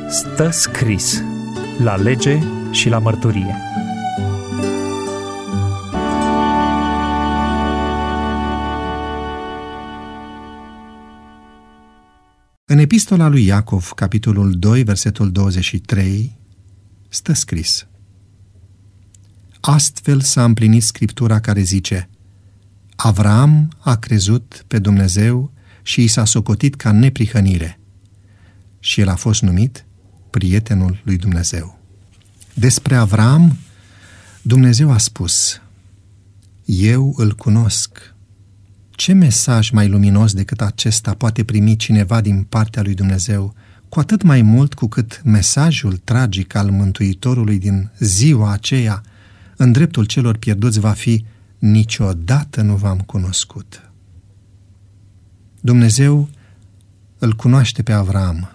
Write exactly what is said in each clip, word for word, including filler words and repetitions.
Stă scris la lege și la mărturie. În epistola lui Iacov, capitolul doi, versetul douăzeci și trei, stă scris: Astfel s-a împlinit Scriptura care zice: Avraam a crezut pe Dumnezeu și i s-a socotit ca neprihănire. Și el a fost numit prietenul lui Dumnezeu. Despre Avraam, Dumnezeu a spus: Eu îl cunosc. Ce mesaj mai luminos decât acesta poate primi cineva din partea lui Dumnezeu, cu atât mai mult cu cât mesajul tragic al Mântuitorului din ziua aceea în dreptul celor pierduți va fi: niciodată nu v-am cunoscut. Dumnezeu îl cunoaște pe Avraam.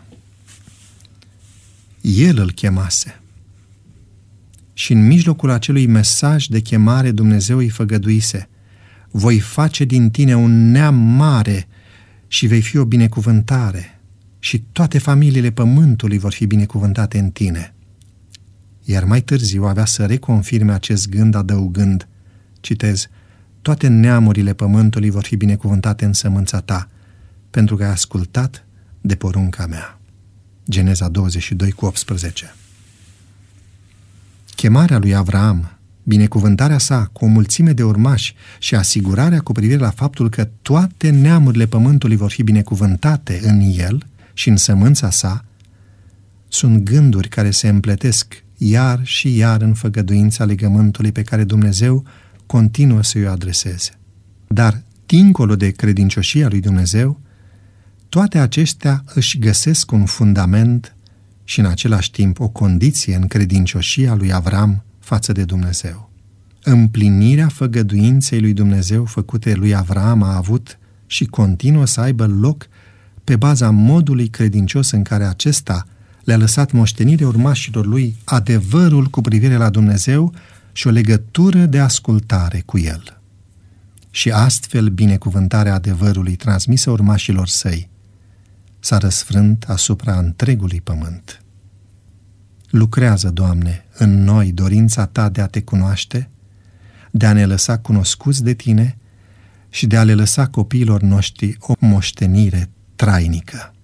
El îl chemase. Și în mijlocul acelui mesaj de chemare Dumnezeu îi făgăduise: voi face din tine un neam mare și vei fi o binecuvântare și toate familiile pământului vor fi binecuvântate în tine. Iar mai târziu avea să reconfirme acest gând adăugând, citez: toate neamurile pământului vor fi binecuvântate în sămânța ta, pentru că ai ascultat de porunca mea. Geneza douăzeci și doi cu optsprezece. Chemarea lui Avraam, binecuvântarea sa cu o mulțime de urmași și asigurarea cu privire la faptul că toate neamurile pământului vor fi binecuvântate în el și în sămânța sa, sunt gânduri care se împletesc iar și iar în făgăduința legământului pe care Dumnezeu continuă să-i adreseze. Dar, dincolo de credincioșia lui Dumnezeu, toate acestea își găsesc un fundament și în același timp o condiție în credincioșia lui Avram față de Dumnezeu. Împlinirea făgăduinței lui Dumnezeu făcute lui Avram a avut și continuă să aibă loc pe baza modului credincios în care acesta le-a lăsat moștenire urmașilor lui adevărul cu privire la Dumnezeu și o legătură de ascultare cu el. Și astfel binecuvântarea adevărului transmisă urmașilor săi s-a răsfrânt asupra întregului pământ. Lucrează, Doamne, în noi dorința Ta de a Te cunoaște, de a ne lăsa cunoscuți de Tine și de a le lăsa copiilor noștri o moștenire trainică.